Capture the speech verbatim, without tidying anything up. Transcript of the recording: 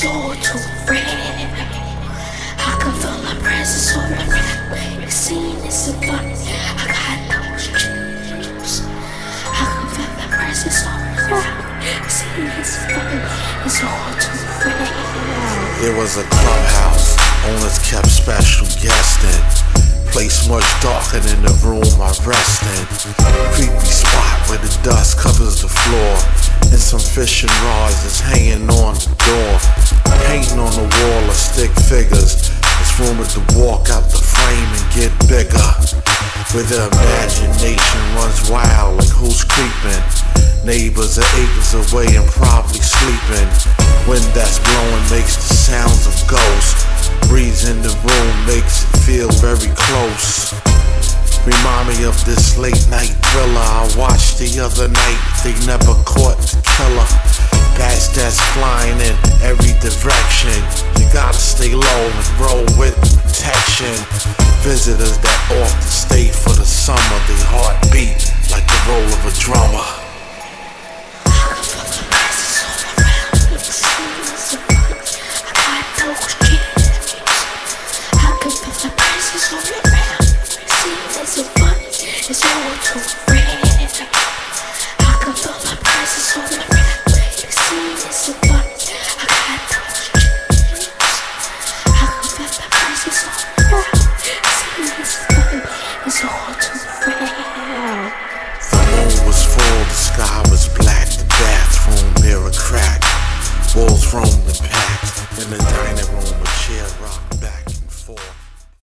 It's all too real. I can feel my presence all around. You seen this so funny. I got those dreams. I can feel my presence all around. You seen this so funny. It's all too real. It was a clubhouse. Owners kept special guesting. Place much darker than the room I rest in. Creepy spot where the dust covers the floor, and some fishing rods is hanging on the door. Painting on the wall of stick figures. It's rumored to walk out the frame and get bigger. Where the imagination runs wild like who's creeping. Neighbors are acres away and probably sleeping. Wind that's blowing makes the sounds of ghosts. Breeze in the room makes it feel very close. Remind me of this late night thriller I watched the other night. They never caught the killer. Bats that's flying in every direction. You gotta stay low and roll with protection. Visitors that often stay for the summer. They heart beat like the roll of a drummer. It's all too real.